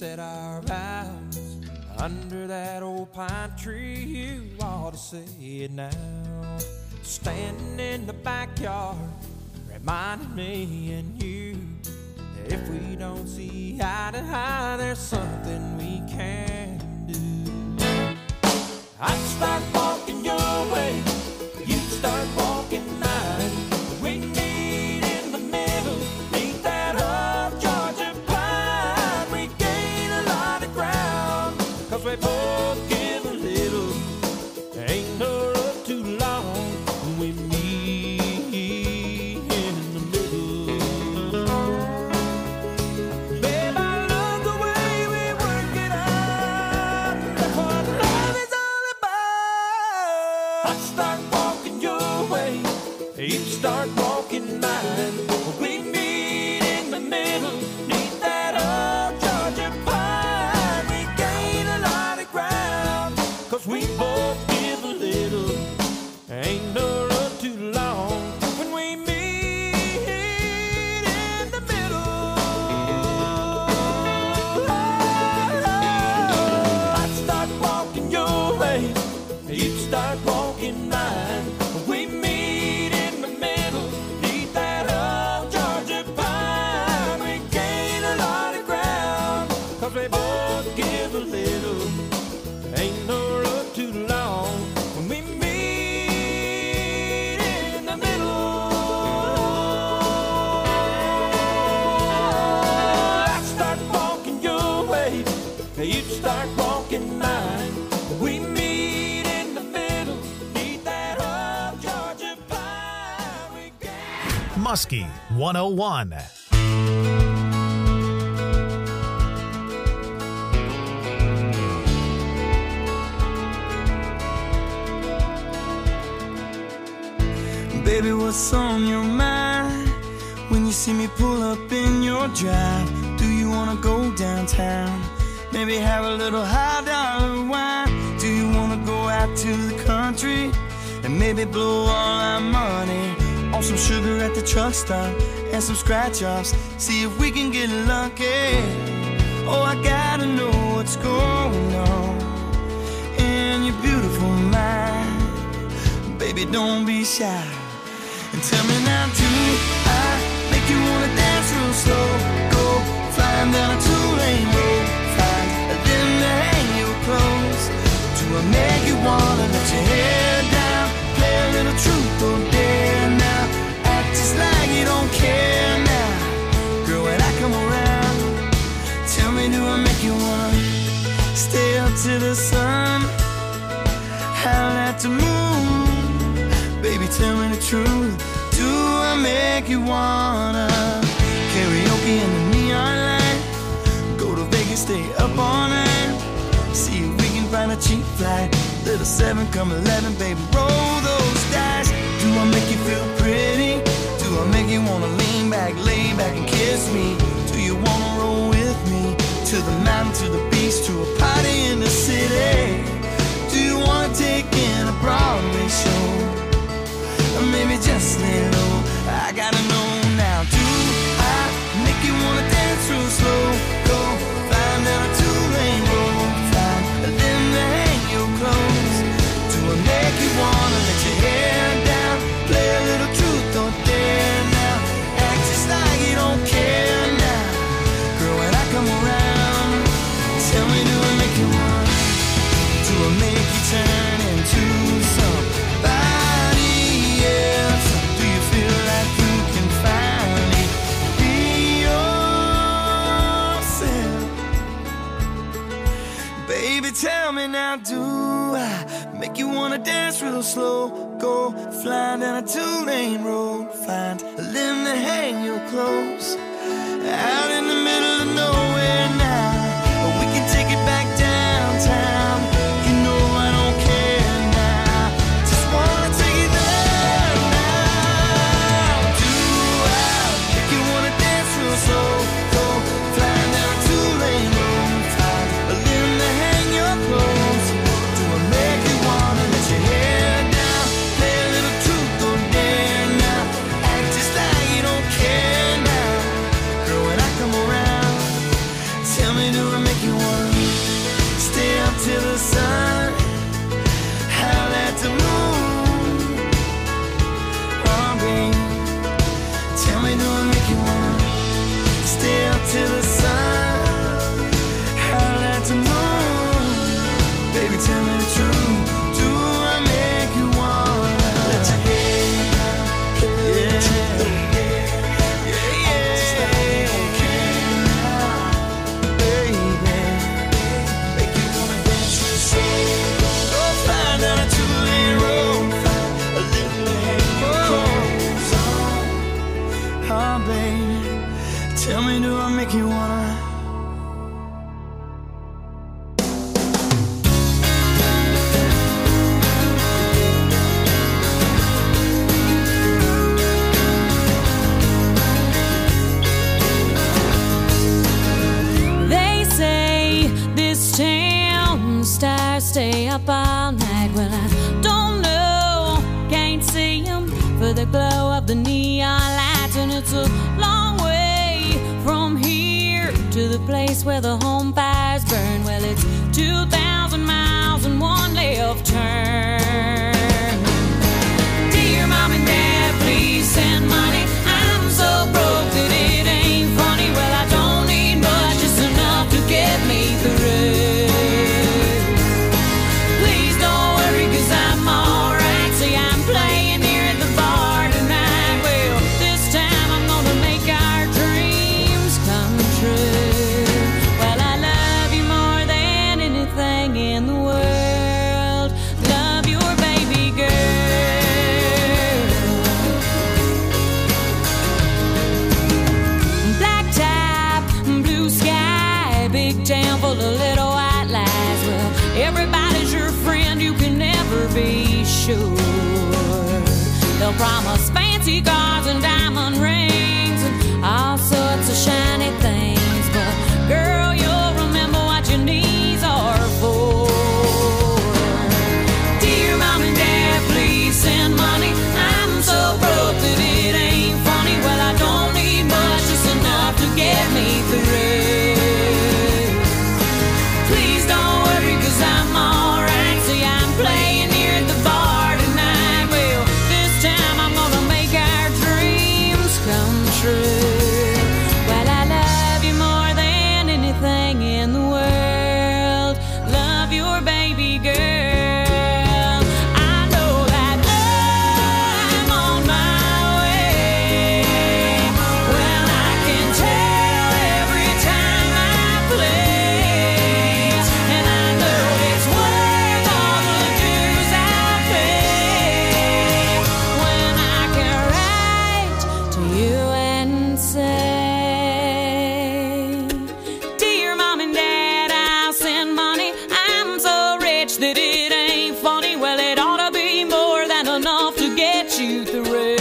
said our vows under that old pine tree. You ought to say it now. Standing in the backyard, reminding me and you that if we don't see eye to eye, there's something we can do. I'd start walking your way, you'd start walking mine. We meet in the middle, meet that old Georgia pine. We gain a lot of ground, 'cause we both give a little. Ain't no road too long when we meet in the middle. Babe, I love the way we work it out. That's what love is all about. I start walking your way, you start walking mine. We meet in the middle, neath that old Georgia pine. We gain a lot of ground, 'cause we both give a little. Ain't no road too long when we meet in the middle. I'd start walking your way, you'd start walking mine. We meet in the middle, neath that old Georgia pine. We gain a lot of ground, 'cause we both give a little. Ain't no road too long when we meet in the middle. I'd start walking your way, you'd start walking mine. We meet in the middle, neath that old Georgia pine. We gain. Muskie 101. Baby, what's on your mind when you see me pull up in your drive? Do you wanna go downtown? Maybe have a little high dollar wine? Do you wanna go out to the country and maybe blow all our money on some sugar at the truck stop and some scratch offs? See if we can get lucky. Oh, I gotta know what's going on in your beautiful mind. Baby, don't be shy. And tell me now, do I make you wanna dance real slow? Go flying down a two-lane road, find a limb to hang your clothes. Do I make you wanna let your hair down, play a little truth or dare now? Act just like you don't care now, girl, when I come around. Tell me, do I make you wanna stay up to the sun, howl at the moon? Baby, tell me the truth. Do I make you wanna karaoke in the neon light? Go to Vegas, stay up all night. See if we can find a cheap flight. Little 7, come 11, baby, roll those dice. Do I make you feel pretty? Do I make you wanna lean back, lay back and kiss me? Do you wanna roll with me to the mountain, to the beach, to a party in the city? Do you wanna take in a Broadway show? Or maybe just lay low. I gotta know now. Do I make you wanna dance real slow? Go flying down a two-lane road, find a limb to hang your clothes. Do I make you wanna let your hair down, play a little truth or dare now? Act just like you don't care now, girl, when I come around. Tell me, do I make you wanna? Do I make you turn into somebody else? Do you feel like you can finally be yourself? Baby, tell me now, do I make you wanna dance real slow? Go flying down a two-lane road, find a limb to hang your clothes. Out in the middle of nowhere now, we can take it back downtown. You know I don't care now, just wanna take it there now. Do I make you wanna dance real slow? Go flying down a two-lane road, find a limb to hang your clothes. Do I make you wanna let your hair down, play a little truth or dare now? Act just like you don't care now, girl, when I come around. Tell me, do I make you wanna stay up till the sun, howl at the moon? Oh, baby, tell me, do I make you wanna stay up till the sun, howl at the moon? Baby, tell me the truth. Do I make you wanna let your head down? Yeah, baby, make you wanna dance your soul. Go find out a two-lane road, a little clothes on. Oh, baby, tell me, do I make you wanna? Stay up all night. Well, I don't know, can't see them for the glow of the neon lights. And it's a long way from here to the place where the home fires burn. Well, it's 2,000 miles and one left turn. Dear Mom and Dad, please send money. I'm so broke that it ain't funny. Well, I don't need much, just enough to get me through. Everybody's your friend, you can never be sure. They'll promise fancy cars and diamond rings and all sorts of shiny things, but girl, you'll remember what your knees are for. Dear Mom and Dad, please send money. I'm so broke that it ain't funny. Well, I don't need much, just enough to get me through. I'm alright, see I'm playing here at the bar tonight. Well, this time I'm gonna make our dreams come true. Well, I love you more than anything in the world. Love your baby girl. I know that I'm on my way. Well, I can tell every time I play. And I know it's worth all the dues I pay when I can write to you and say, Dear Mom and Dad, I'll send money. I'm so rich that it ain't funny. Well, it ought to be more than enough to get you through.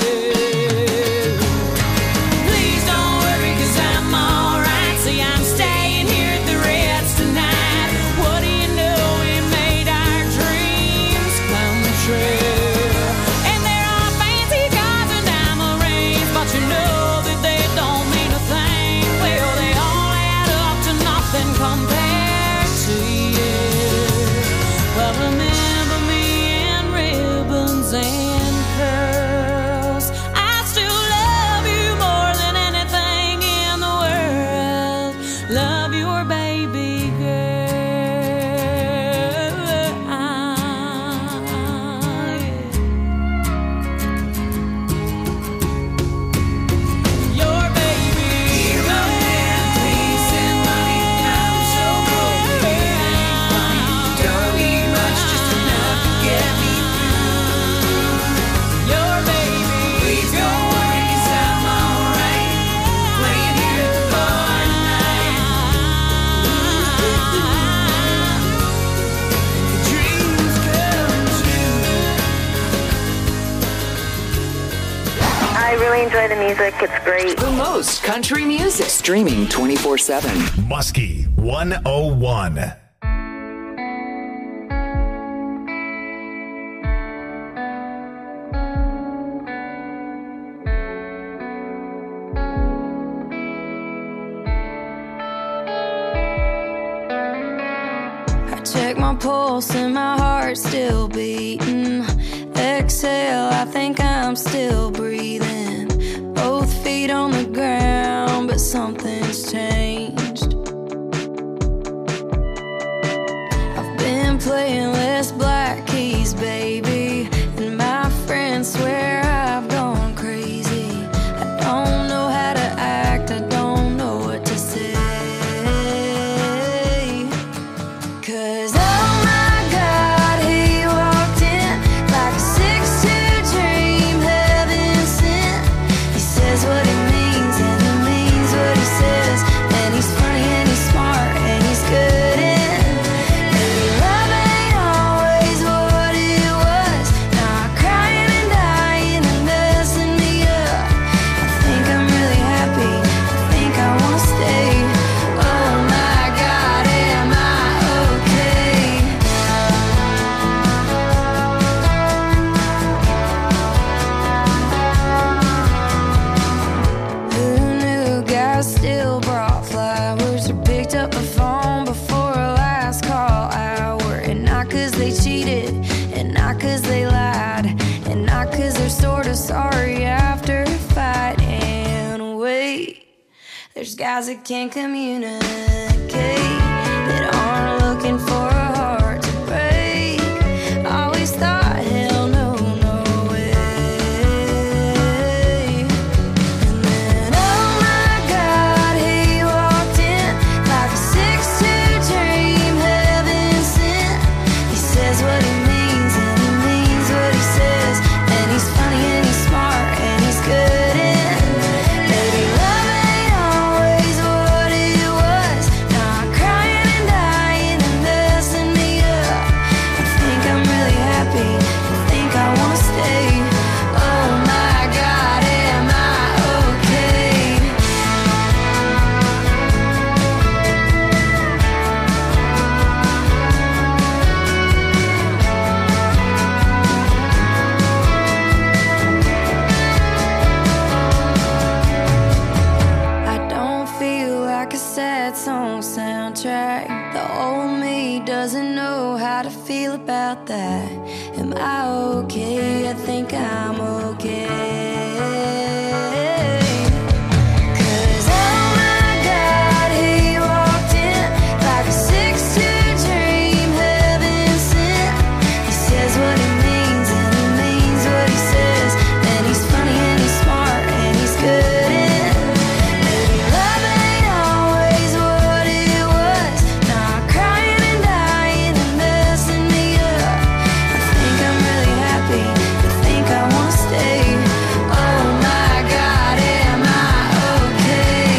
Please don't worry, 'cause I'm alright. See, I'm staying here at the Ritz tonight. What do you know? We made our dreams come true. And there are fancy cars and diamond rings, but you know that they don't mean a thing. Well, they all add up to nothing compared to you. Well, remember me in ribbons and curls. I still love you more than anything in the world. Love your baby girl. Your baby girl. Please send money. I'm so broke that it ain't funny. Don't need much, just enough to get me through. Your baby. Please don't worry, 'cause I'm alright. Playing here at the bar tonight. Dreams come true. I really enjoy the music. It's great. The most country music. Streaming 24/7. Muskie 101. check my pulse and my heart's still beating. Exhale, I think I'm still breathing. Both feet on the ground, but something's changed. I've been playing less black keys, baby, and my friends swear I've gone crazy. I don't know how to act, I don't know what to say. 'Cause oh my God, he walked in like a 6'2" dream, heaven sent. He says what he means and he means what he says, and he's funny and he's smart and he's good and maybe love ain't always what it was. Now I'm crying and dying and messing me up. I think I'm really happy, I think I wanna stay. Oh my God, am I okay? Who knew guys still brought flowers or picked up the phone before a last call hour? And not 'cause they cheated, and not 'cause they lied, and not 'cause they're sort of sorry after a fight. And wait, there's guys that can't communicate, that aren't looking for a heart to break. Always thought, hell no, no way. And then oh my God, he walked in like a 6'2" dream, heaven sent. He says what he means and he means what he says, and he's funny and he's smart and he's good and maybe love ain't always what it was. Now I'm crying and dying and messing me up. I think I'm really happy, I think I wanna stay. Oh my God, am I okay? I don't feel like a sad song soundtrack. The old me doesn't know how to feel about that. Am I okay? I think I'm okay. 'Cause oh my God, he walked in like a 6'2" dream, heaven sent. He says what he means and he means what he says, and he's funny and he's smart and he's good and maybe love ain't always what it was. Now I'm crying and dying and messing me up. I think I'm really happy, I think I wanna stay. Oh my God, am I okay?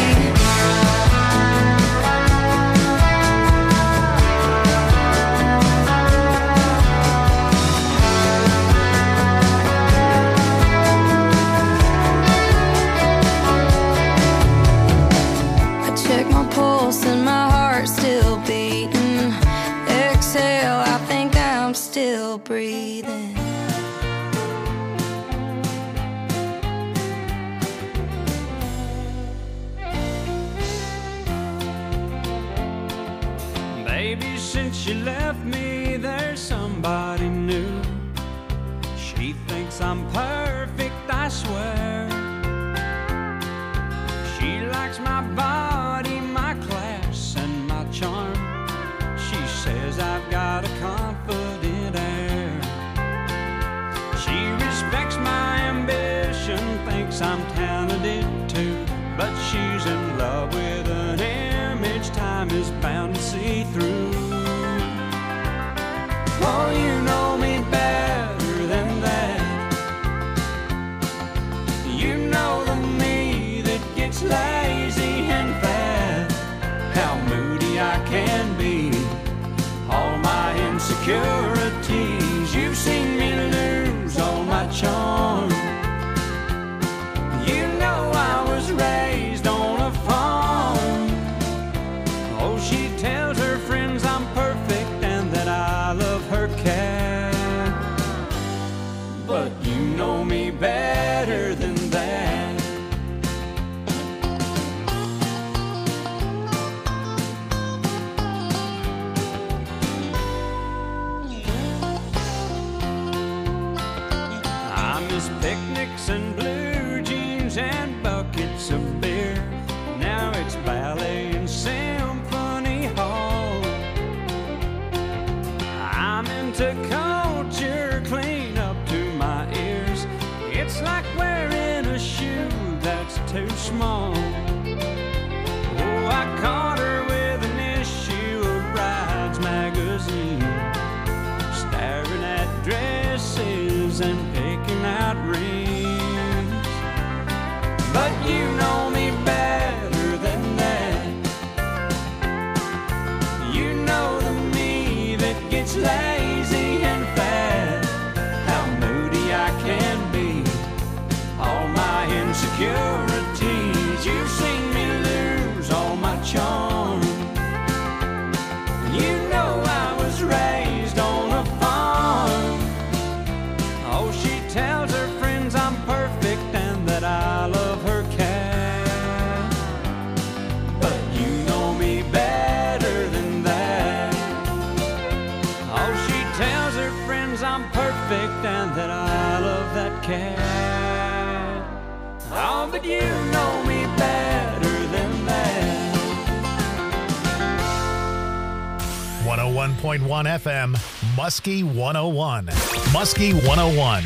I check my pulse and my heart's still beating. Exhale, I think I'm still breathing. Baby, since you left me, there's somebody new. She thinks I'm perfect, I swear. She likes my body, my class, and my charm. She says I've got a confident air. She respects my ambition, thinks I'm talented too, but she's in love with an image time is bound to see through. Oh, you know me better than that. You know the me that gets lazy and fat, how moody I can be, all my insecurities. You've seen me lose all my charm. You know I was raised on a farm. Oh, she tells her friends I'm perfect and that I love her cat, but you know me better than that. a culture clean up to my ears. It's like wearing a shoe that's too small. Oh, I caught her with an issue of Brides magazine, staring at dresses and picking out rings. But you know me better than that. You know the me that gets lazy and fat, how moody I can be, all my insecurities. You've seen me lose all my charm. You know I was raised on a farm. Oh, she tells her friends I'm perfect and that I love her cat. But you know me better than that. Oh, she tells her friends I'm perfect and that I love that cat. Oh, but you know me better than that. 101.1 FM, Muskie 101. Muskie 101.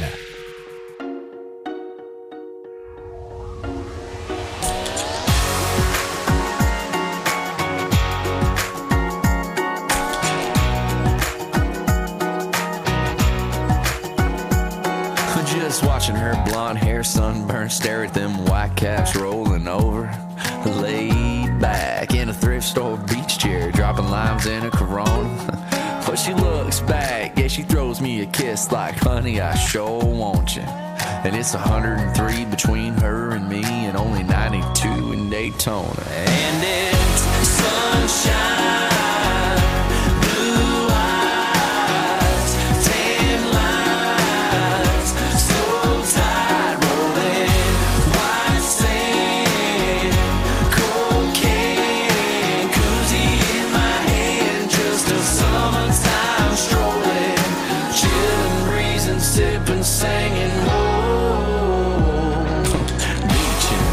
Just watching her blonde hair sunburn, stare at them white caps rolling over. Laid back in a thrift store beach chair, dropping limes in a Corona. But she looks back, yeah, she throws me a kiss like, honey, I sure want you. And it's 103 between her and me, and only 92 in Daytona. And it's sunshine. Singing, whoa, beaching.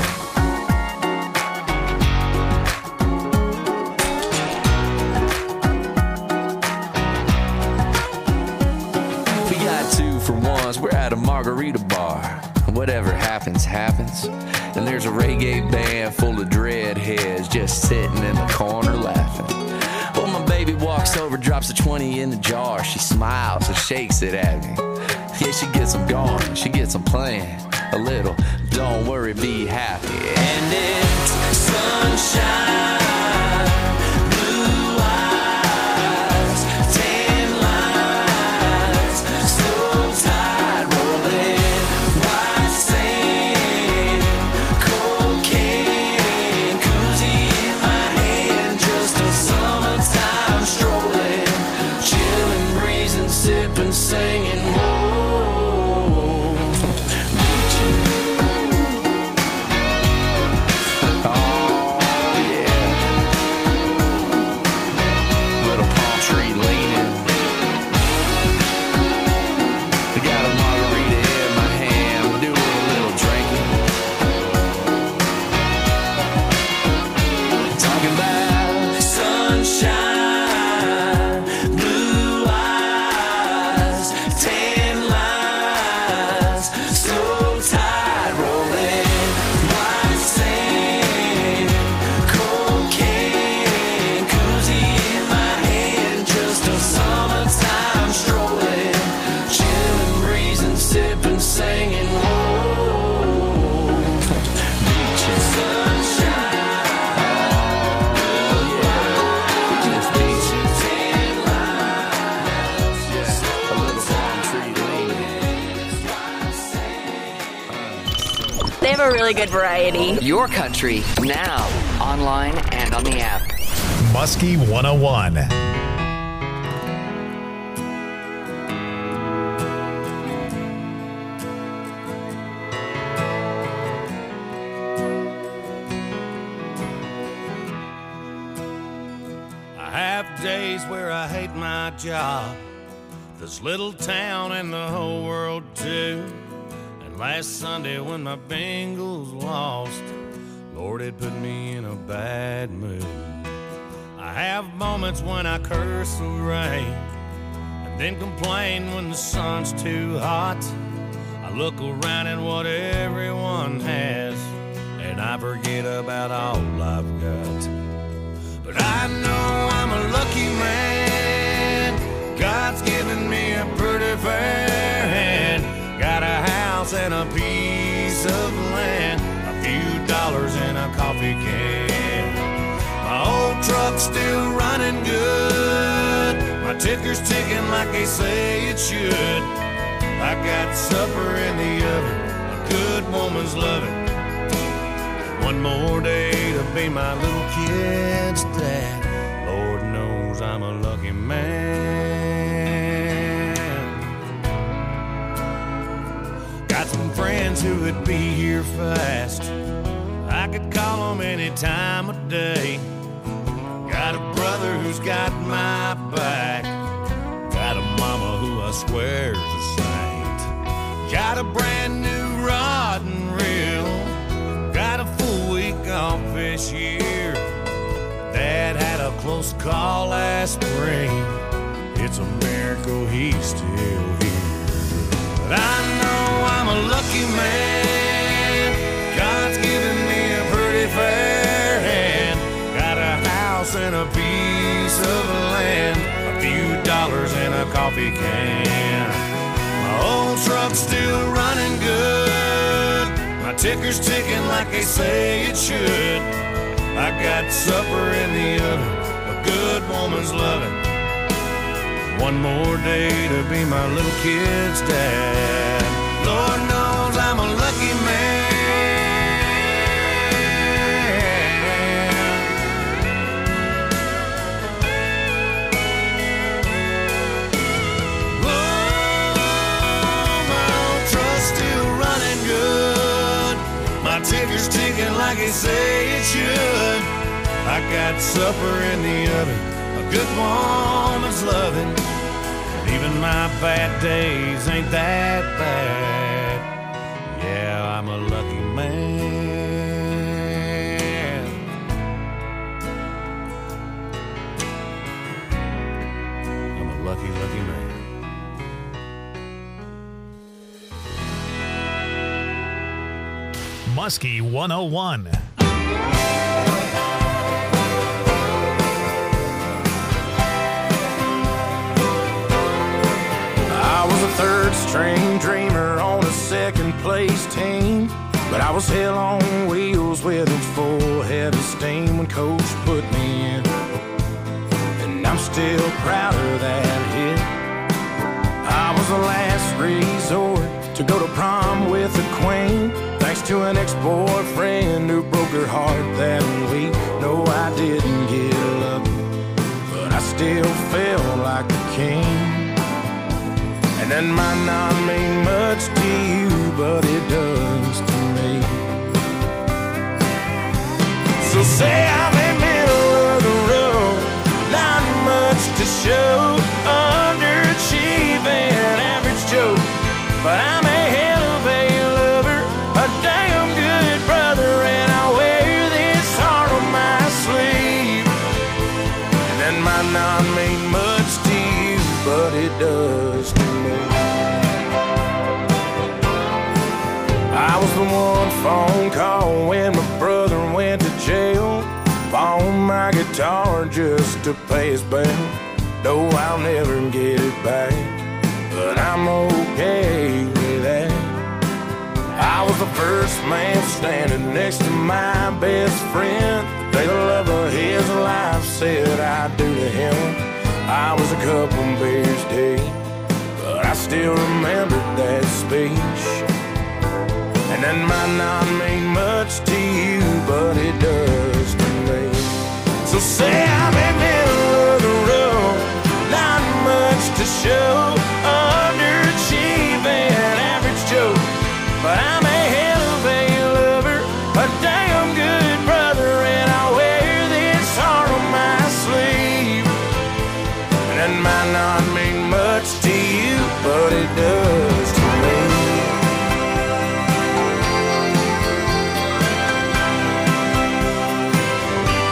We got 2 for ones, we're at a margarita bar. Whatever happens, happens. And there's a reggae band full of dreadheads just sitting in the corner laughing. Well, my baby walks over, drops a 20 in the jar. She smiles and shakes it at me. Yeah, she gets them going, she gets them playing a little. Don't worry, be happy. And it's sunshine, blue eyes, tan lines, slow tide rolling, white sand, cocaine, koozie in my hand, just a summertime strolling, chilling, breezing, sipping, singing. A really good variety. Your country, now, online and on the app. Muskie 101. I have days where I hate my job, this little town and the whole world too. Last Sunday when my Bengals lost, Lord, it put me in a bad mood. I have moments when I curse the rain, and then complain when the sun's too hot. I look around at what everyone has, and I forget about all I've got. But I know I'm a lucky man. God's given me a pretty fair hand. Got a house and a piece of land, a few dollars in a coffee can. My old truck's still running good. My ticker's ticking like they say it should. I got supper in the oven, a good woman's loving. One more day to be my little kid's dad. Lord knows I'm a lucky man. Got some friends who would be here fast. I could call them any time of day. Got a brother who's got my back. Got a mama who I swear's a saint. Got a brand new rod and reel. Got a full week off this year. Dad had a close call last spring. It's a miracle he's still here. But I know I'm a lucky man. God's given me a pretty fair hand. Got a house and a piece of land, a few dollars in a coffee can. My old truck's still running good. My ticker's ticking like they say it should. I got supper in the oven, a good woman's loving. One more day to be my little kid's dad. Lord knows I'm a lucky man. Ticker's ticking like they say it should. I got supper in the oven, a good woman's loving. And even my bad days ain't that bad. Yeah, I'm a lucky man. I'm a lucky, lucky man. Muskie 101. I was a third string dreamer on a second place team, but I was hell on wheels with a full head of steam when coach put me in, and I'm still proud of that hit. I was the last resort to go to prom with the queen, thanks to an ex-boyfriend who broke her heart that week. No, I didn't get lucky, but I still felt like a king. And that might not mean much to you, but it does to me. So say I'm in middle of the road, not much to show, underachieving, average Joe, but I'm a hell of a lover, a damn good brother, and I wear this heart on my sleeve. And that might not mean much to you, but it does to me. I was the one phone call when my brother went to jail. Bought my guitar just to pay his bail. No, I'll never get it back, but I'm okay with that. I was the first man standing next to my best friend. The day the love of his life said I'd do to him. I was a couple beers deep, but I still remember that speech. And that might not mean much to you, but it does to me. So say I'm in the middle of the road, not much to show, underachieving, average Joe, but I'm a hell of a lover, a damn good brother, and I wear this heart on my sleeve. And that might not mean much to you, but it does to me.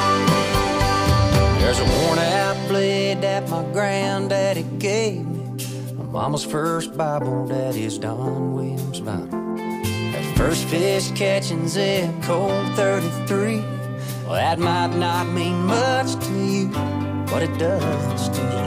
There's a worn out blade that my granddaddy gave me. Mama's first Bible, Daddy's Don Williams vinyl. That first fish catching Zeb Cold 33. Well, that might not mean much to you, but it does to me.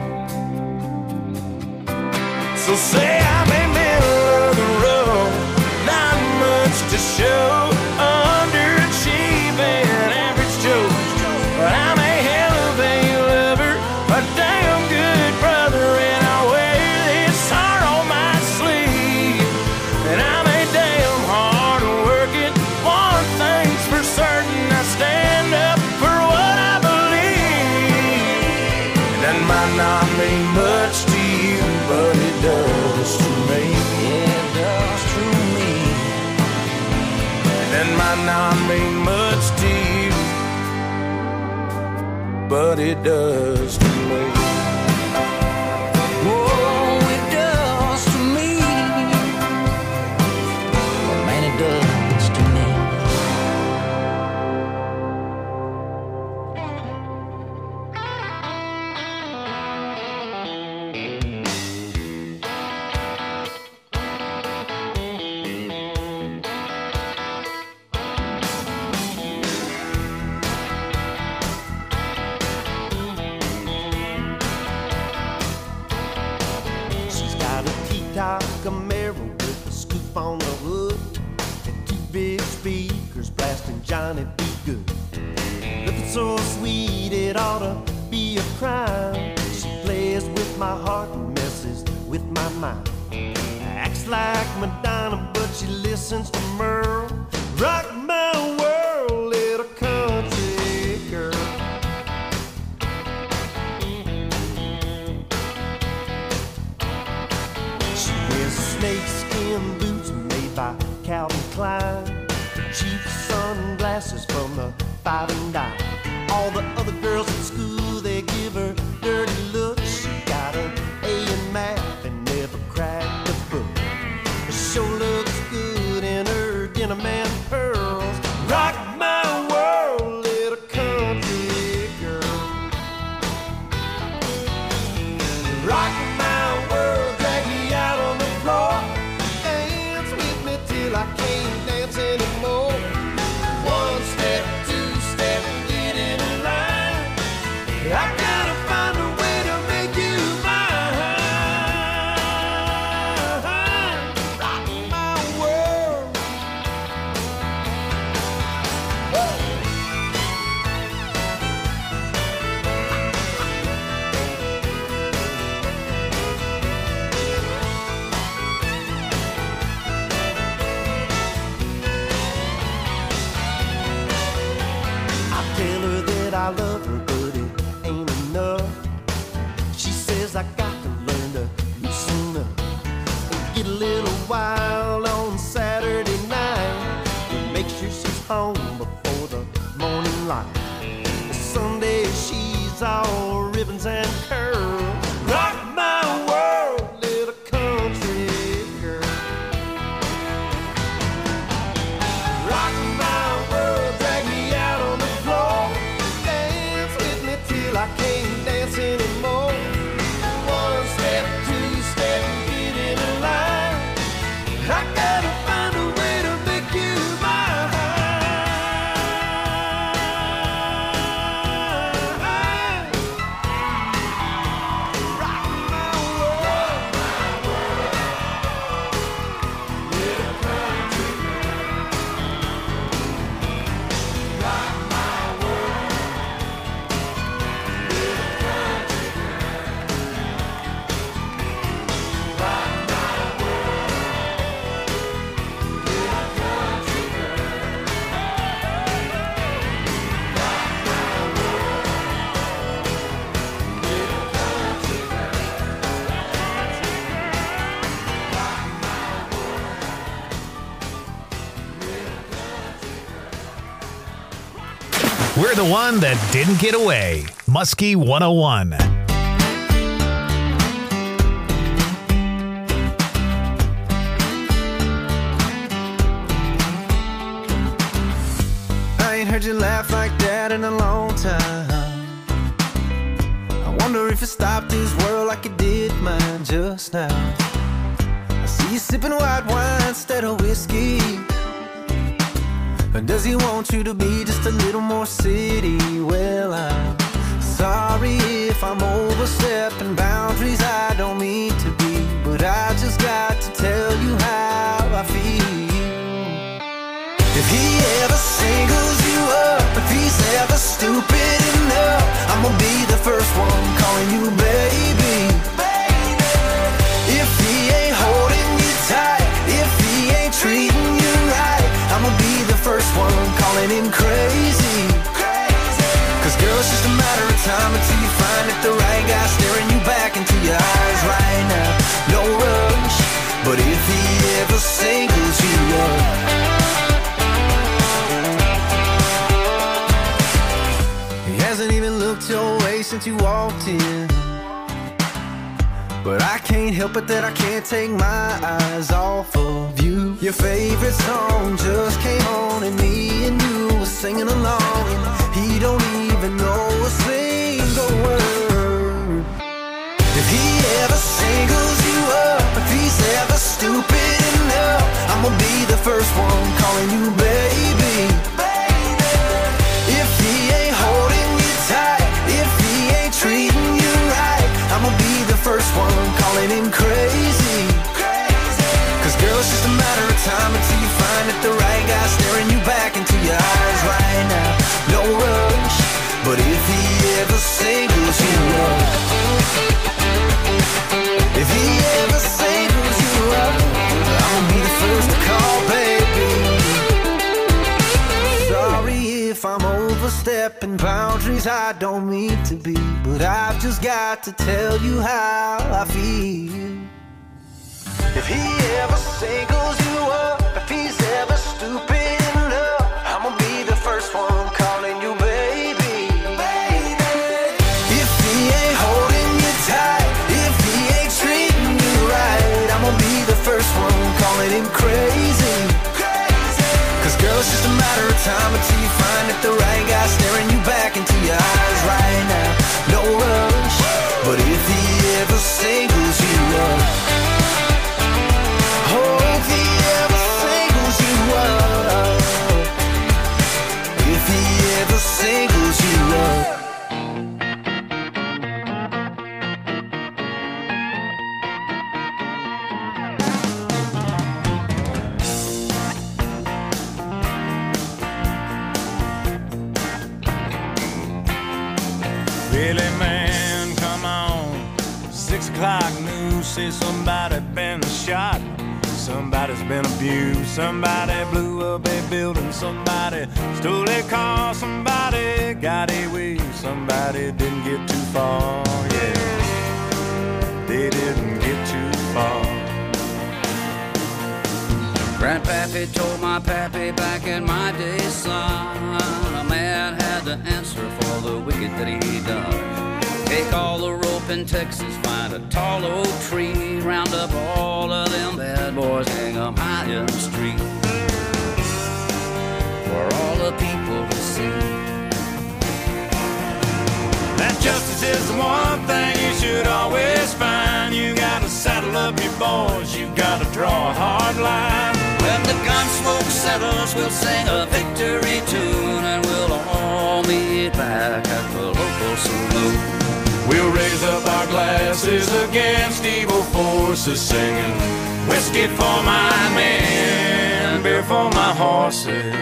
So say I'm in middle of the road, not much to show, underachieving average Joe. But I'm a hell of a lover, a damn good brother, and I wear this heart on my sleeve. And I'm a damn hard working, one thing's for certain, I stand up for what I believe. And that might not mean much to you, but it does to me. Yeah, it does to me. And that might not mean much to you, but it does to me. Oh, it does to me. Well, man, it does to me. She's got a T-top Camaro with a scoop on the hood and two big speakers blasting Johnny B. Good. Looking so sweet it ought to be a crime. She plays with my heart and messes with my mind. Acts like Madonna, but she listens to Merle. Rock my world, little country girl. She wears snakeskin boots made by Calvin Klein, cheap sunglasses from the Five and Dime. All the other girls at school, they give her dirty looks. She got an A in math and never cracked a book. She sure looks good in her denim and pearls. Rock my world, little country girl. Rock my world, drag me out on the floor. Dance with me till I can't dance anymore. One step, two step, get in line. I gotta find a way to make you mine. Rock my world. I tell her that I love her, but it ain't enough. She says I got to learn to loosen up and get a little wild on Saturday night. Make sure she's home before the morning light. Sunday she's all ribbons and curls. Rock my world, little country girl. Rock my world, drag me out on the floor. Dance with me till I can't dance anymore. One step, two step, get in a line. I gotta find a way to make you mine. Rock my world. Little country girl. Rock my world. Little country girl. Rock my world. Little country girl. Rock my world. Little country girl. We're the one that didn't get away. Muskie 101. I ain't heard you laugh like that in a long time. I wonder if it stopped his world like it did mine just now. I see you sipping white wine instead of whiskey. And does he want you to be just a little more city? Well, I'm sorry if I'm overstepping boundaries I don't mean to be, but I just got to tell you how I feel. If he ever singles you up, if he's ever stupid enough, I'm gonna be the first one calling you baby. If he ain't holding you tight, if he ain't treating you right, I'm gonna be the first one calling him crazy. Cause girl, it's just a matter of time until you find that the right guy staring you back into your eyes right now. No rush, but if he ever singles you up, he hasn't even looked your way since you walked in. But I can't help it that I can't take my eyes off of you. Your favorite song just came on and me and you were singing along, and he don't even know a single word. If he ever singles you up, if he's ever stupid enough, I'm gonna be the first one calling you baby. If he ain't holding you tight, if he ain't treating you right, I'm gonna be the first one calling him crazy. Cause girl, it's just a matter of time until you find that the right guy staring you back into your eyes right now. No rush, but if he ever singles you up, if he ever singles you up, I'll be the first to call, baby. Sorry if I'm overstepping boundaries I don't mean to be, but I've just got to tell you how I feel. If he ever singles you up, if he's ever stupid enough, I'm gonna be the first one calling you baby. If he ain't holding you tight, if he ain't treating you right, I'm gonna be the first one calling him crazy. Cause girl, it's just a matter of time until you find that the right guy staring you back into your eyes right now. No rush, but if he ever singles you up, oh, if he ever singles you up, if he ever singles you up. Really, man, come on. 6 o'clock news says somebody been shot. Somebody's been abused. Somebody blew up a building. Somebody stole a car. Somebody got away. Somebody didn't get too far. Yeah, they didn't get too far. Grandpappy told my pappy back in my day, son, a man had to answer for the wicked that he done. Take all the rope in Texas, find a tall oak tree, round up all of them bad boys, hang them high in the street for all the people to see. That justice is the one thing you should always find. You gotta saddle up your boys, you gotta draw a hard line. When the gun smoke settles, we'll sing a victory tune, and we'll all meet back at the local saloon. We'll raise up our glasses against evil forces, singing whiskey for my men, beer for my horses.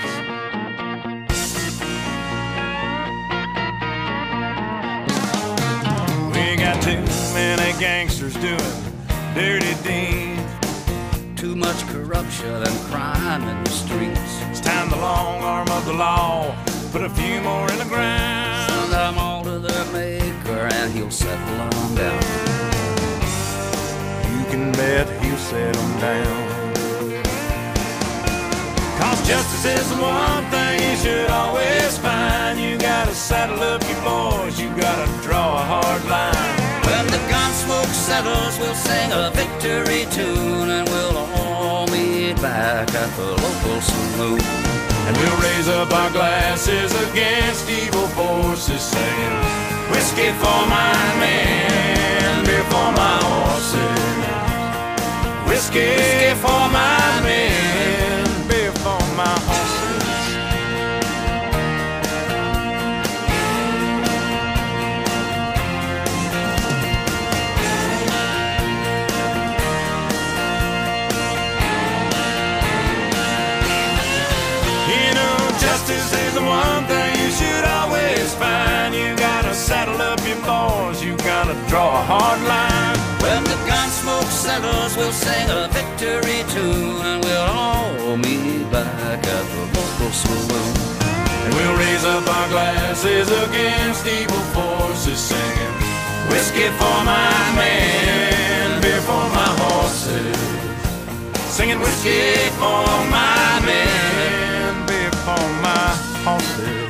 We got too many gangsters doing dirty deeds, too much corruption and crime in the streets. It's time the long arm of the law put a few more in the ground. Send them all to their maker and he'll settle them down. You can bet he'll settle them down. Cause justice is the one thing you should always find. You gotta saddle up your boys, you gotta draw a hard line. When the gun smoke settles, we'll sing a victory tune, and we'll all meet back at the local saloon. And we'll raise up our glasses against evil forces, singing whiskey for my whiskey for my men, beer for my horses. You know, justice is the one thing you should always find. You gotta saddle up your boys, you gotta draw a hard line. When the gun smoke settles, we'll sing a victory tune, and we'll all meet back at the local saloon. And we'll raise up our glasses against evil forces, singing whiskey for my men, beer for my horses. Singing whiskey for my men, beer for my horses.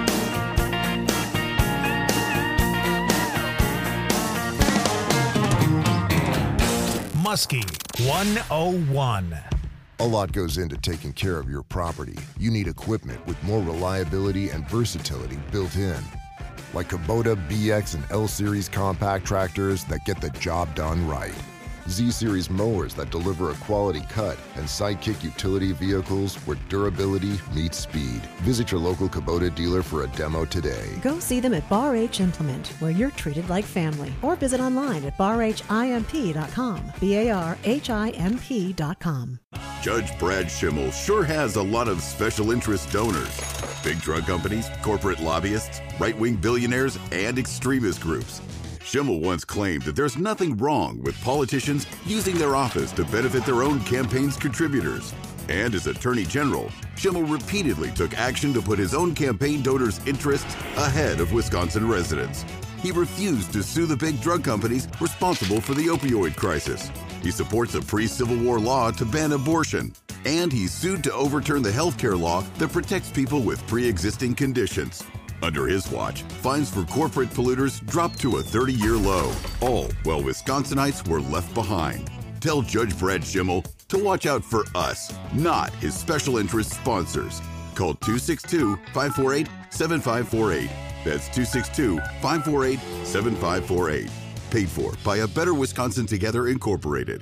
Muskie 101. A lot goes into taking care of your property. You need equipment with more reliability and versatility built in. Like Kubota BX and L-Series compact tractors that get the job done right. Z-Series mowers that deliver a quality cut, and Sidekick utility vehicles where durability meets speed. Visit your local Kubota dealer for a demo today. Go see them at Bar H Implement, where you're treated like family. Or visit online at barhimp.com, barhimp.com. Judge Brad Schimmel sure has a lot of special interest donors. Big drug companies, corporate lobbyists, right-wing billionaires, and extremist groups. Schimmel once claimed that there's nothing wrong with politicians using their office to benefit their own campaign's contributors. And as Attorney General, Schimmel repeatedly took action to put his own campaign donors' interests ahead of Wisconsin residents. He refused to sue the big drug companies responsible for the opioid crisis. He supports a pre-Civil War law to ban abortion. And he sued to overturn the healthcare law that protects people with pre-existing conditions. Under his watch, fines for corporate polluters dropped to a 30-year low, all while Wisconsinites were left behind. Tell Judge Brad Schimmel to watch out for us, not his special interest sponsors. Call 262-548-7548. That's 262-548-7548. Paid for by A Better Wisconsin Together Incorporated.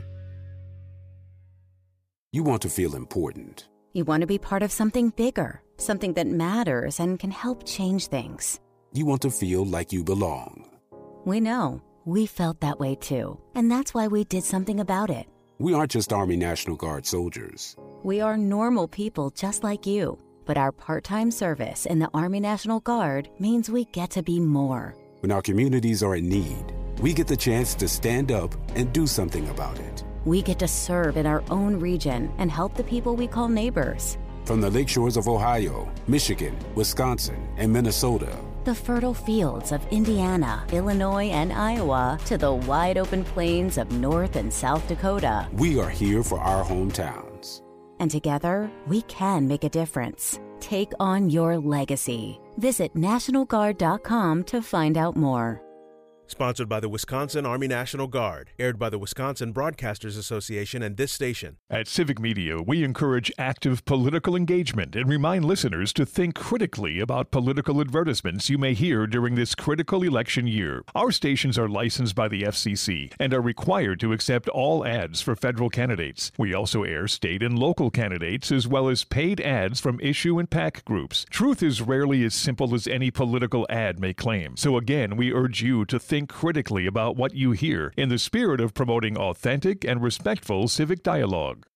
You want to feel important. You want to be part of something bigger, something that matters and can help change things. You want to feel like you belong. We know. We felt that way too. And that's why we did something about it. We aren't just Army National Guard soldiers. We are normal people just like you. But our part-time service in the Army National Guard means we get to be more. When our communities are in need, we get the chance to stand up and do something about it. We get to serve in our own region and help the people we call neighbors. From the lakeshores of Ohio, Michigan, Wisconsin, and Minnesota. The fertile fields of Indiana, Illinois, and Iowa to the wide open plains of North and South Dakota. We are here for our hometowns. And together, we can make a difference. Take on your legacy. Visit NationalGuard.com to find out more. Sponsored by the Wisconsin Army National Guard. Aired by the Wisconsin Broadcasters Association and this station. At Civic Media, we encourage active political engagement and remind listeners to think critically about political advertisements you may hear during this critical election year. Our stations are licensed by the FCC and are required to accept all ads for federal candidates. We also air state and local candidates as well as paid ads from issue and PAC groups. Truth is rarely as simple as any political ad may claim. So again, we urge you to think critically about what you hear in the spirit of promoting authentic and respectful civic dialogue.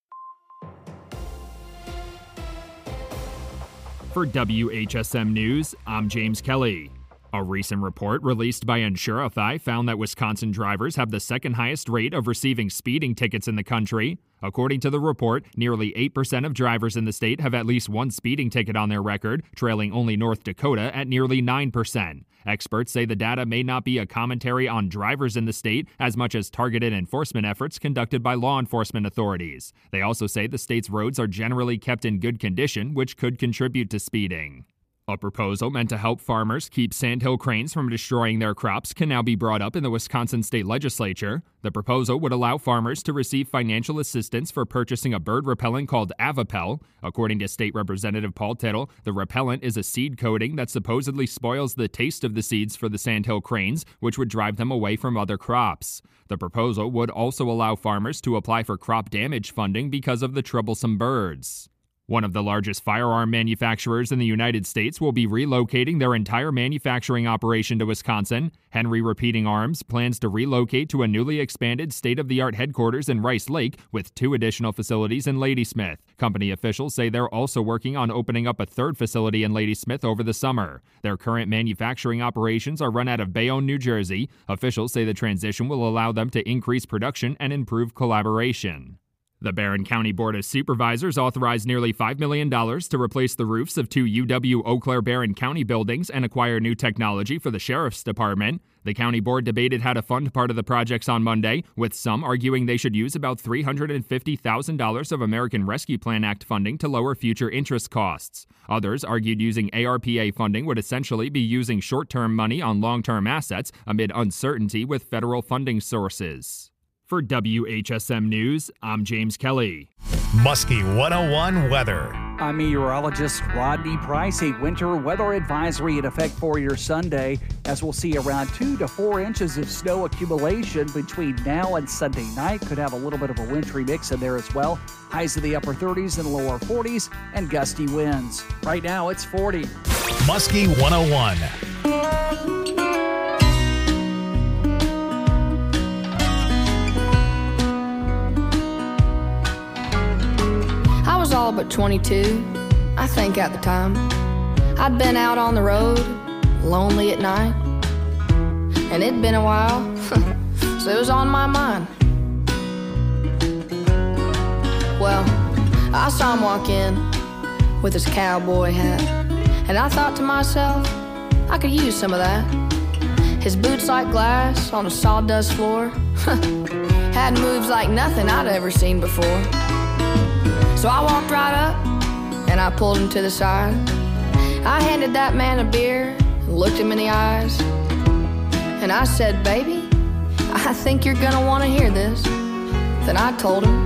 For WHSM News, I'm James Kelly. A recent report released by Insurify found that Wisconsin drivers have the second highest rate of receiving speeding tickets in the country. According to the report, nearly 8% of drivers in the state have at least one speeding ticket on their record, trailing only North Dakota at nearly 9%. Experts say the data may not be a commentary on drivers in the state as much as targeted enforcement efforts conducted by law enforcement authorities. They also say the state's roads are generally kept in good condition, which could contribute to speeding. A proposal meant to help farmers keep sandhill cranes from destroying their crops can now be brought up in the Wisconsin State Legislature. The proposal would allow farmers to receive financial assistance for purchasing a bird repellent called Avapel. According to State Representative Paul Tittle, the repellent is a seed coating that supposedly spoils the taste of the seeds for the sandhill cranes, which would drive them away from other crops. The proposal would also allow farmers to apply for crop damage funding because of the troublesome birds. One of the largest firearm manufacturers in the United States will be relocating their entire manufacturing operation to Wisconsin. Henry Repeating Arms plans to relocate to a newly expanded state-of-the-art headquarters in Rice Lake with 2 additional facilities in Ladysmith. Company officials say they're also working on opening up a 3rd facility in Ladysmith over the summer. Their current manufacturing operations are run out of Bayonne, New Jersey. Officials say the transition will allow them to increase production and improve collaboration. The Barron County Board of Supervisors authorized nearly $5 million to replace the roofs of 2 UW-Eau Claire-Barron County buildings and acquire new technology for the Sheriff's Department. The county board debated how to fund part of the projects on Monday, with some arguing they should use about $350,000 of American Rescue Plan Act funding to lower future interest costs. Others argued using ARPA funding would essentially be using short-term money on long-term assets amid uncertainty with federal funding sources. For WHSM News, I'm James Kelly. Muskie 101 weather. I'm meteorologist Rodney Price. A winter weather advisory in effect for your Sunday, as we'll see around 2 to 4 inches of snow accumulation between now and Sunday night. Could have a little bit of a wintry mix in there as well. Highs in the upper 30s and lower 40s and gusty winds. Right now it's 40. Muskie 101. I was all but 22, I think at the time. I'd been out on the road, lonely at night. And it'd been a while, so it was on my mind. Well, I saw him walk in with his cowboy hat. And I thought to myself, I could use some of that. His boots like glass on a sawdust floor. Had moves like nothing I'd ever seen before. So I walked right up, and I pulled him to the side. I handed that man a beer, and looked him in the eyes. And I said, baby, I think you're gonna wanna hear this. Then I told him,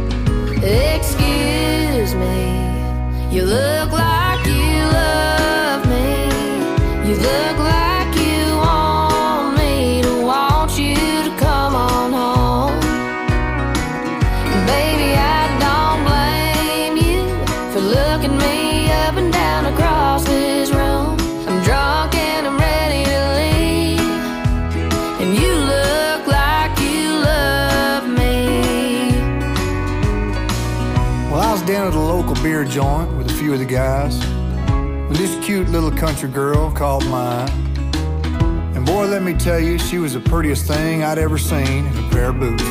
excuse me, you look like you love me. You look like you want me to want you to come on home. Baby, I don't blame you for looking me up and down across this room. I'm drunk and I'm ready to leave, and you look like you love me. Well, I was down at a local beer joint with a few of the guys when this cute little country girl called mine. And boy, let me tell you, she was the prettiest thing I'd ever seen in a pair of boots.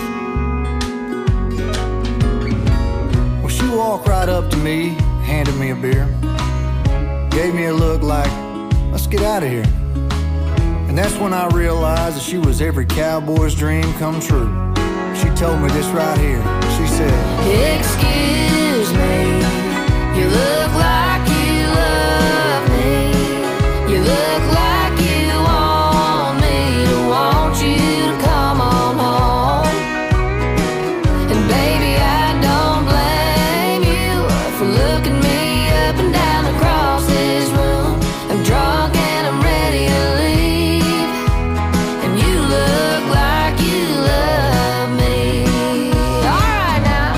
Well, she walked right up to me, handed me a beer, gave me a look like, let's get out of here. And that's when I realized that she was every cowboy's dream come true. She told me this right here. She said, excuse me, you look like you love me. You look like you want me to want you to come on home. And baby, I don't blame you for looking me up and down across this room. I'm drunk and I'm ready to leave, and you look like you love me. All right now.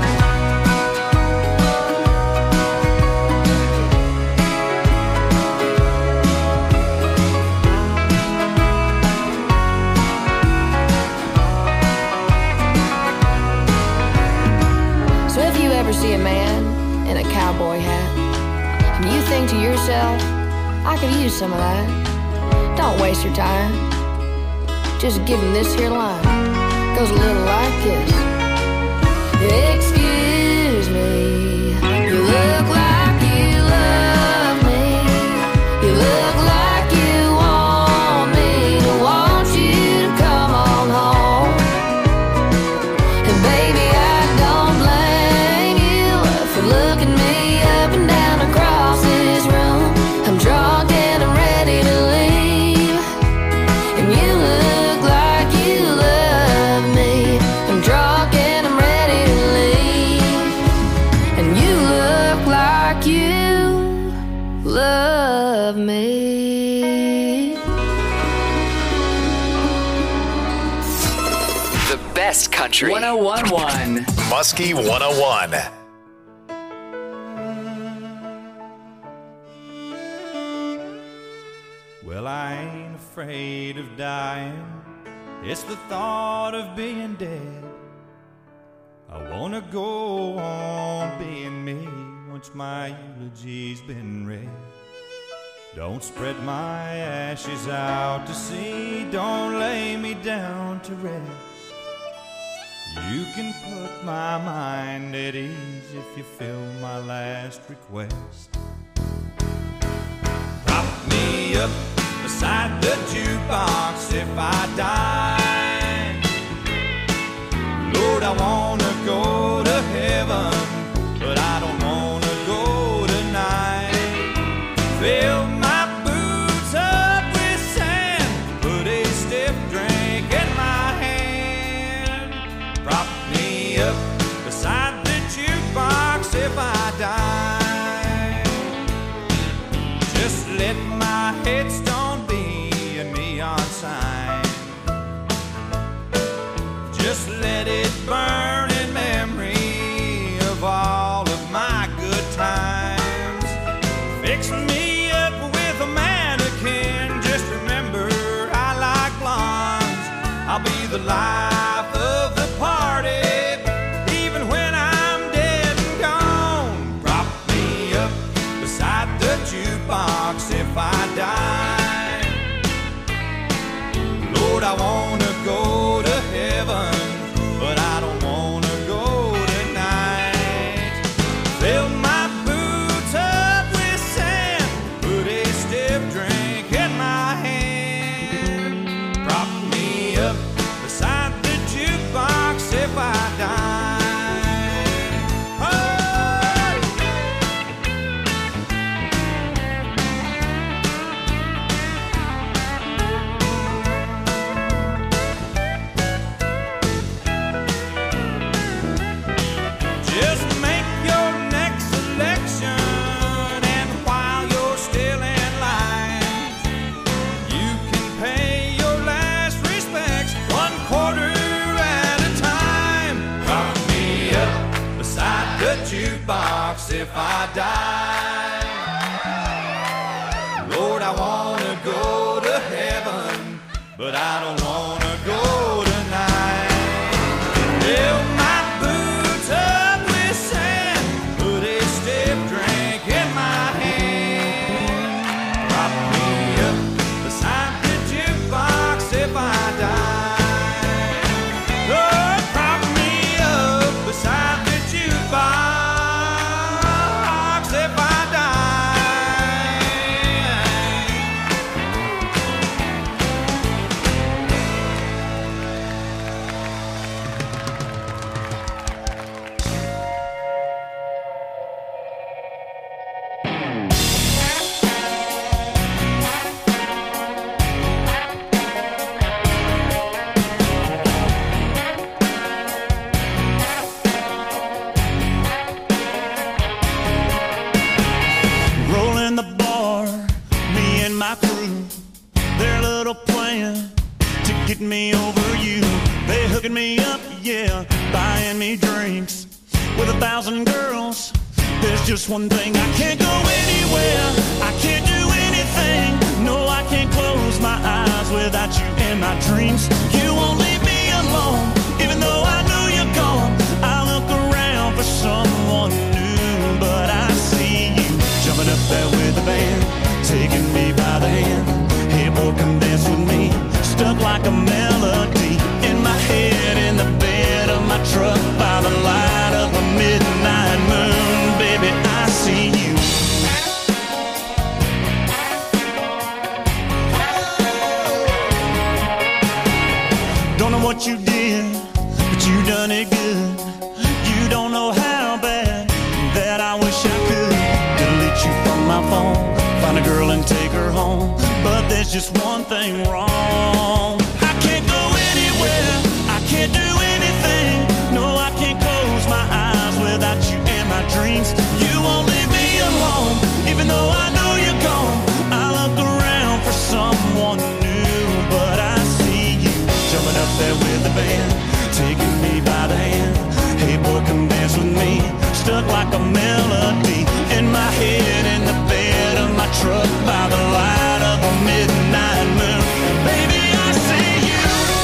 So if you ever see a man in a cowboy hat, and you think to yourself, I could use some of that, don't waste your time. Just give him this here line. Goes a little like this. Excuse me, you look like you love me. You look like you want me to want you to come on home. And baby, I don't blame you for looking me up and down across this room. I'm best country. 101.1 Muskie 101. Well, I ain't afraid of dying. It's the thought of being dead. I wanna go on being me once my eulogy's been read. Don't spread my ashes out to sea. Don't lay me down to rest. You can put my mind at ease if you fill my last request. Prop me up beside the jukebox if I die. Lord, I wanna go to heaven, but I don't wanna go tonight. Fill my boots up with sand, put a stiff drink in my hand. Prop me up beside the jukebox if I die. Just let my headstone be a neon sign. Just let it burn in memory of all of my good times. Fix me up with a mannequin. Just remember I like blondes. I'll be the life of the party, even when I'm dead and gone. Prop me up beside the jukebox if I die. Lord, I wanna go to heaven, but I don't wanna go tonight. Fill my boots up with sand, put a stiff drink in my hand. Prop me up beside the jukebox if I die. Just make your next selection, and while you're still in line, you can pay your last respects 1/4 at a time. Prop me up beside the jukebox if I die. Lord, I wanna go to heaven, but I don't wanna go tonight. Fill my boots up with sand, put a stiff drink in my hand. Prop me up beside the jukebox if I die. Oh, prop me up beside the jukebox if I Rolling the bar, me and my crew, their little plan to get me over you. They hooking me up, yeah, buying me drinks. With 1,000 girls, there's just one thing. I can't go anywhere, I can't do anything. No, I can't close my eyes without you in my dreams. You won't leave me alone, even though I know you're gone. I look around for someone new, but I see you jumping up there with the band, taking me by the hand. Hey boy, come dance with me. Stuck like a melody in my head, in the bed of my truck, by the light of a midnight moon. Baby, I see you. Don't know what you did, but you done it good. You don't know how bad that I wish I could delete you from my phone, find a girl and take her home. But there's just one thing wrong. I can't go anywhere, I can't do anything. No, I can't close my eyes without you in my dreams. You won't leave me alone, even though I know you're gone. I look around for someone new, but I see you jumping up there with the band, taking me by the hand. Hey boy, come dance with me. Stuck like a melody in my head, in the bed of my truck by the light of a midnight moon. Baby, I see you.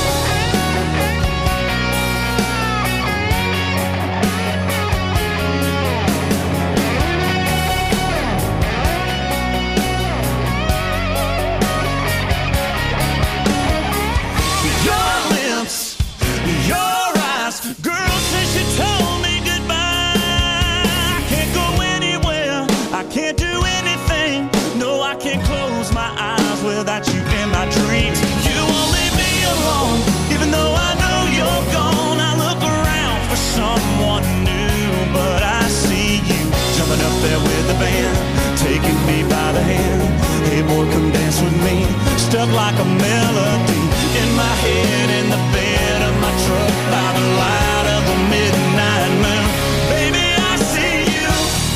Your lips, your eyes, girl, since you told me goodbye, I can't go anywhere, I can't do anything. No, I can't close my eyes without you in my dreams. You won't leave me alone, even though I know you're gone. I look around for someone new, but I see you jumping up there with the band, taking me by the hand. Hey boy, come dance with me. Stuck like a melody in my head, in the bed of my truck by the light of the midnight moon. Baby, I see you.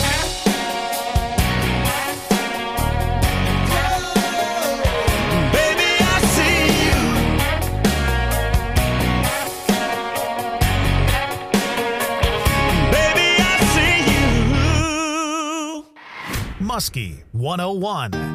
Baby, I see you. Baby, I see you. Muskie 101.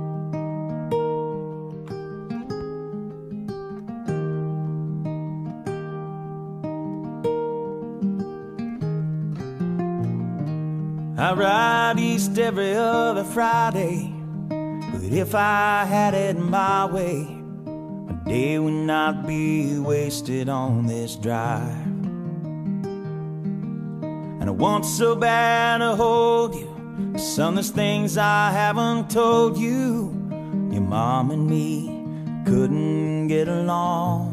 I ride east every other Friday, but if I had it my way, a day would not be wasted on this drive. And I want so bad to hold you, some of the things I haven't told you. Your mom and me couldn't get along,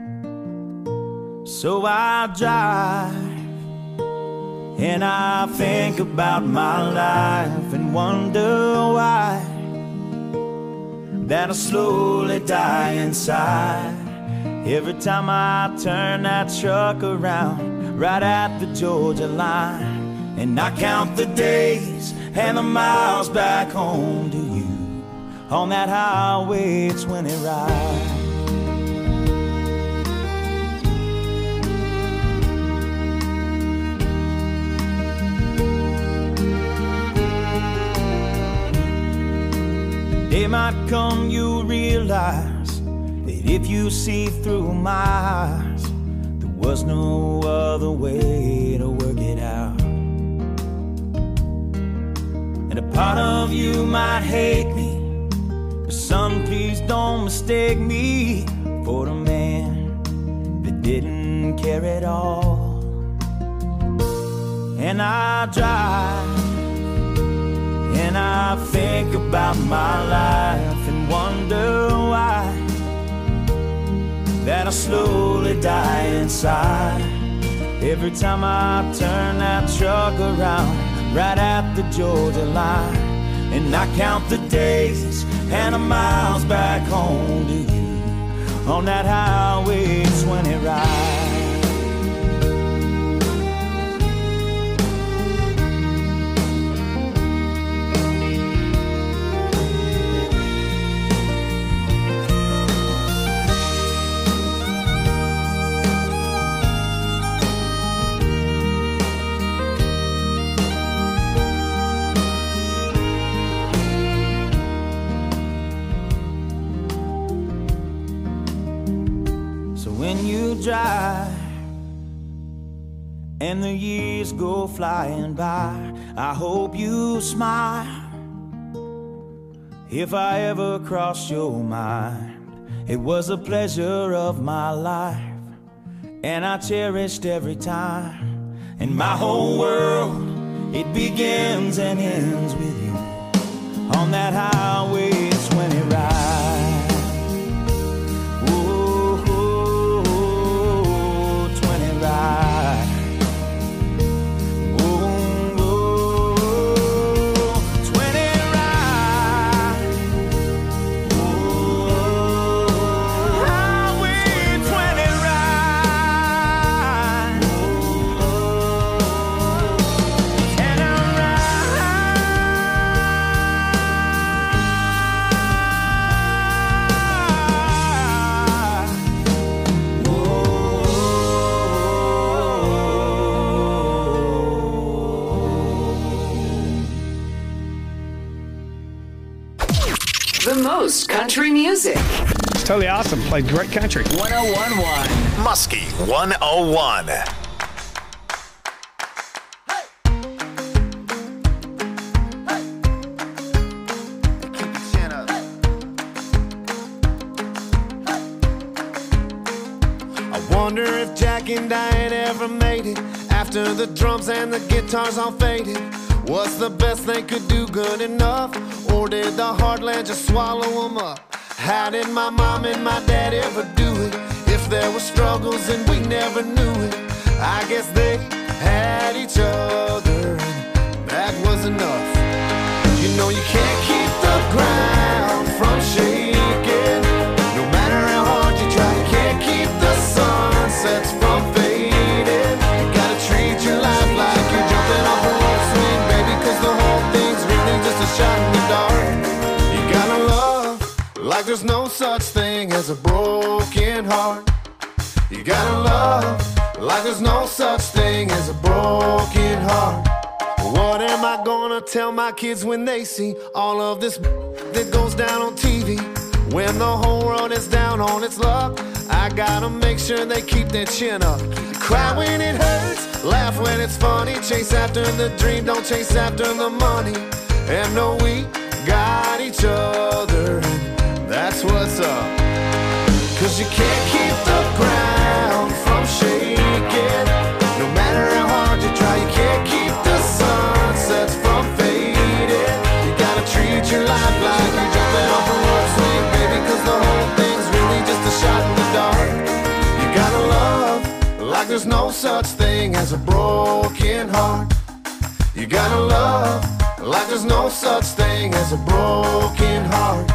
so I drive. And I think about my life and wonder why that I slowly die inside every time I turn that truck around right at the Georgia line. And I count the days and the miles back home to you on that Highway 20 ride. Day might come, you'll realize that if you see through my eyes, there was no other way to work it out. And a part of you might hate me, but son, please don't mistake me for the man that didn't care at all. And I drive, and I think about my life and wonder why that I slowly die inside every time I turn that truck around right at the Georgia line. And I count the days and the miles back home to you on that Highway 20 ride. Drive and the years go flying by, I hope you smile if I ever crossed your mind. It was a pleasure of my life, and I cherished every time. And my whole world, it begins and ends with you on that Highway 20 ride. most country music. It's totally awesome. Played great country. 101.1 Muskie 101. Wonder if Jack and Diane ever made it after the drums and the guitars all faded. Was the best they could do good enough, or did the heartland just swallow them up? How did my mom and my dad ever do it? If there were struggles and we never knew it, I guess they had each other and that was enough. You know you can't keep the ground from shaking, no matter how hard you try. You can't keep the sunsets from fading. You gotta treat your life like you're jumping off a rope swing, baby, cause the whole thing's really just a shot in the dark. You gotta love like there's no such thing as a broken heart. You gotta love like there's no such thing as a broken heart. What am I gonna tell my kids when they see all of this that goes down on TV? When the whole world is down on its luck, I gotta make sure they keep their chin up. Cry when it hurts, laugh when it's funny. Chase after the dream, don't chase after the money. And know we got each other, and that's what's up. Cause you can't keep the ground from shaking, no matter how hard you try. You can't keep the sunsets from fading. You gotta treat your life like you're jumping off a rope swing, baby, cause the whole thing's really just a shot in the dark. You gotta love like there's no such thing as a broken heart. You gotta love like there's no such thing as a broken heart.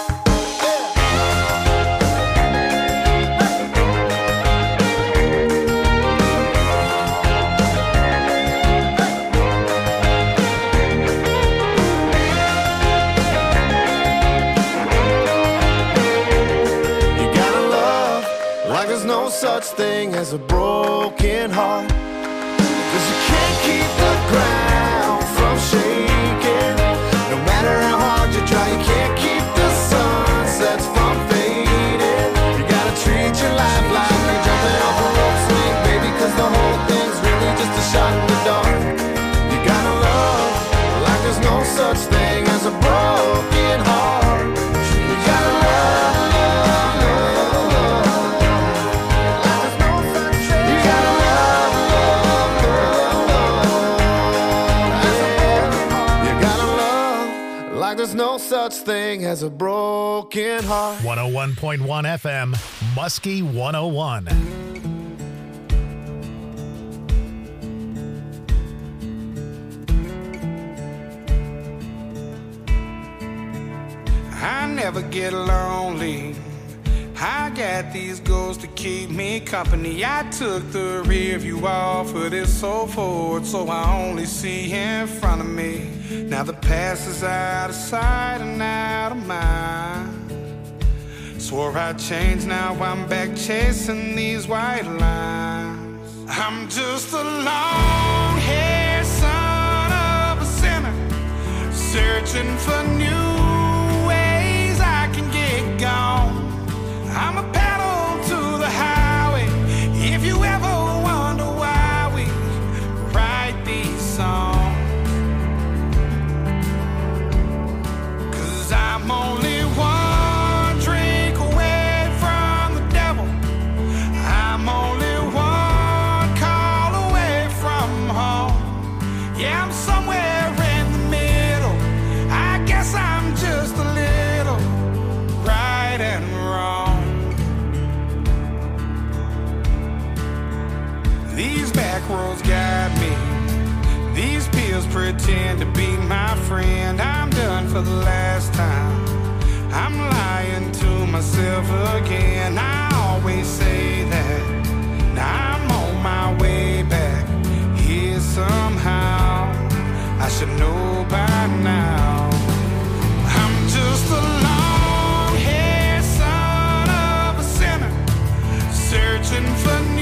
No such thing as a broken heart. Cause you can't keep the ground from shaking, no matter how hard you try. You can't keep the sunsets from fading. You gotta treat your life like you're jumping off a rope swing, baby, cause the whole thing's really just a shot in the dark. You gotta love like there's no such thing as a broken heart. You gotta love. There's no such thing as a broken heart. 101.1 FM, Muskie 101. I never get lonely. I got these goals to keep me company. I took the rear view off of this old Ford, so I only see in front of me. Now the past is out of sight and out of mind. Swore I'd change, now I'm back chasing these white lines. I'm just a long-haired son of a sinner, searching for new ways I can get gone. I'm a pedal to the highway. If you ever wonder why we write these songs, 'cause I'm only one drink away from the devil. I'm only one call away from home. Yeah, I'm somewhere in the middle. I guess I'm just a little right and wrong. These back roads got me. These pills pretend to be my friend. I'm done for the last time. I'm lying to myself again. I always say that. Now I'm on my way back here somehow. I should know by now. I'm just a long-haired son of a sinner, searching for